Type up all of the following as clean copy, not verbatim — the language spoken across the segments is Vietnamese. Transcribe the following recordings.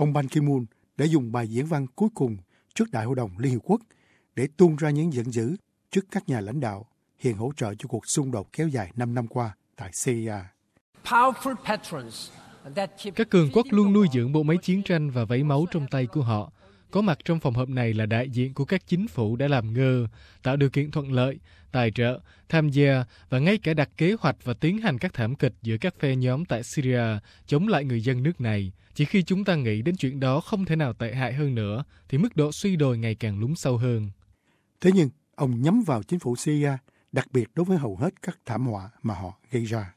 ông Ban Ki-moon đã dùng bài diễn văn cuối cùng trước Đại hội đồng Liên Hiệp Quốc để tuôn ra những giận dữ trước các nhà lãnh đạo hiện hỗ trợ cho cuộc xung đột kéo dài 5 năm qua tại Syria. Các cường quốc luôn nuôi dưỡng bộ máy chiến tranh và vấy máu trong tay của họ. Có mặt trong phòng họp này là đại diện của các chính phủ đã làm ngơ, tạo điều kiện thuận lợi, tài trợ, tham gia và ngay cả đặt kế hoạch và tiến hành các thảm kịch giữa các phe nhóm tại Syria chống lại người dân nước này. Chỉ khi chúng ta nghĩ đến chuyện đó không thể nào tệ hại hơn nữa, thì mức độ suy đồi ngày càng lún sâu hơn. Thế nhưng, ông nhắm vào chính phủ Syria, đặc biệt đối với hầu hết các thảm họa mà họ gây ra.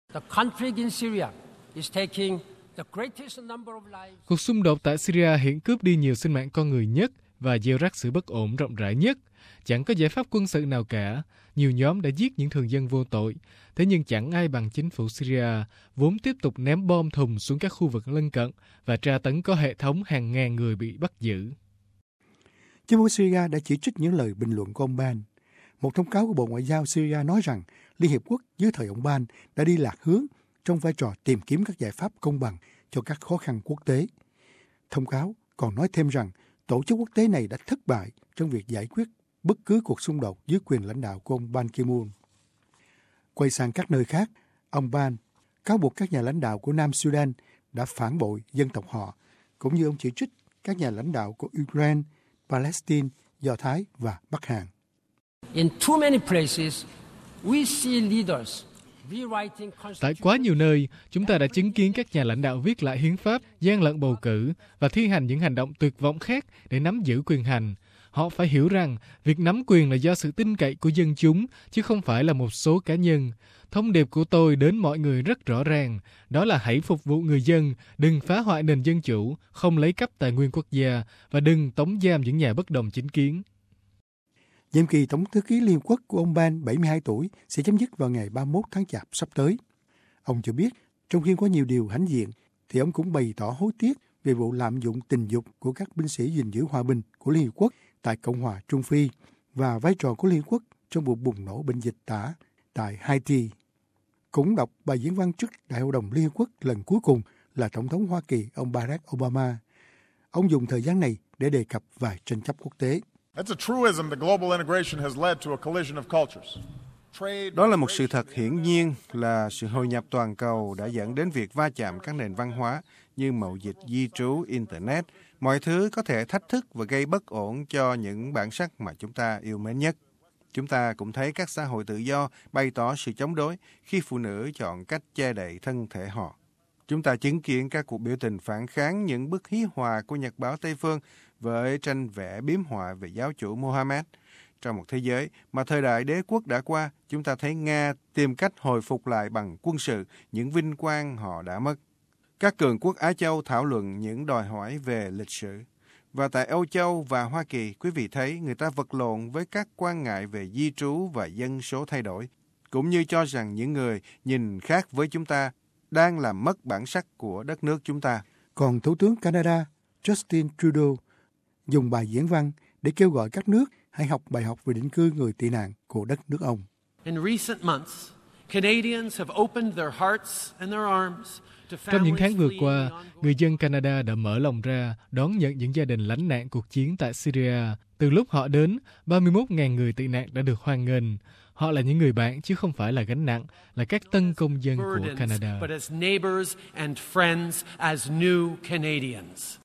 Cuộc xung đột tại Syria hiện cướp đi nhiều sinh mạng con người nhất và gieo rắc sự bất ổn rộng rãi nhất. Chẳng có giải pháp quân sự nào cả. Nhiều nhóm đã giết những thường dân vô tội. Thế nhưng chẳng ai bằng chính phủ Syria, vốn tiếp tục ném bom thùng xuống các khu vực lân cận và tra tấn có hệ thống hàng ngàn người bị bắt giữ. Chính phủ Syria đã chỉ trích những lời bình luận của ông Ban. Một thông cáo của Bộ Ngoại giao Syria nói rằng Liên Hiệp Quốc dưới thời ông Ban đã đi lạc hướng trong vai trò tìm kiếm các giải pháp công bằng cho các khó khăn quốc tế. Thông cáo còn nói thêm rằng tổ chức quốc tế này đã thất bại trong việc giải quyết bất cứ cuộc xung đột dưới quyền lãnh đạo của ông Ban Ki-moon. Quay sang các nơi khác, ông Ban cáo buộc các nhà lãnh đạo của Nam Sudan đã phản bội dân tộc họ, cũng như ông chỉ trích các nhà lãnh đạo của Ukraine, Palestine, Do Thái và Bắc Hàn. Tại quá nhiều nơi, chúng ta đã chứng kiến các nhà lãnh đạo viết lại hiến pháp, gian lận bầu cử và thi hành những hành động tuyệt vọng khác để nắm giữ quyền hành. Họ phải hiểu rằng việc nắm quyền là do sự tin cậy của dân chúng, chứ không phải là một số cá nhân. Thông điệp của tôi đến mọi người rất rõ ràng, đó là hãy phục vụ người dân, đừng phá hoại nền dân chủ, không lấy cắp tài nguyên quốc gia và đừng tống giam những nhà bất đồng chính kiến. Nhiệm kỳ Tổng thư ký Liên Hợp Quốc của ông Ban, 72 tuổi, sẽ chấm dứt vào ngày 31 tháng Chạp sắp tới. Ông cho biết, trong khi có nhiều điều hãnh diện, thì ông cũng bày tỏ hối tiếc về vụ lạm dụng tình dục của các binh sĩ gìn giữ hòa bình của Liên Hiệp Quốc tại Cộng hòa Trung Phi và vai trò của Liên Hiệp Quốc trong vụ bùng nổ bệnh dịch tả tại Haiti. Cũng đọc bài diễn văn trước Đại hội đồng Liên Hiệp Quốc lần cuối cùng là Tổng thống Hoa Kỳ ông Barack Obama. Ông dùng thời gian này để đề cập vài tranh chấp quốc tế. Đó là một sự thật hiển nhiên là sự hội nhập toàn cầu đã dẫn đến việc va chạm các nền văn hóa như mậu dịch, di trú, Internet. Mọi thứ có thể thách thức và gây bất ổn cho những bản sắc mà chúng ta yêu mến nhất. Chúng ta cũng thấy các xã hội tự do bày tỏ sự chống đối khi phụ nữ chọn cách che đậy thân thể họ. Chúng ta chứng kiến các cuộc biểu tình phản kháng những bức hí họa của Nhật báo Tây Phương với tranh vẽ biếm họa về giáo chủ Mohammed. Trong một thế giới mà thời đại đế quốc đã qua, chúng ta thấy Nga tìm cách hồi phục lại bằng quân sự những vinh quang họ đã mất. Các cường quốc Á Châu thảo luận những đòi hỏi về lịch sử. Và tại Âu Châu và Hoa Kỳ, quý vị thấy người ta vật lộn với các quan ngại về di trú và dân số thay đổi, cũng như cho rằng những người nhìn khác với chúng ta đang làm mất bản sắc của đất nước chúng ta. Còn Thủ tướng Canada Justin Trudeau dùng bài diễn văn để kêu gọi các nước hãy học bài học về định cư người tị nạn của đất nước ông. Trong những tháng vừa qua, người dân Canada đã mở lòng ra đón nhận những gia đình lánh nạn cuộc chiến tại Syria. Từ lúc họ đến, 31.000 người tị nạn đã được hoan nghênh. Họ là những người bạn chứ không phải là gánh nặng, là các tân công dân của Canada.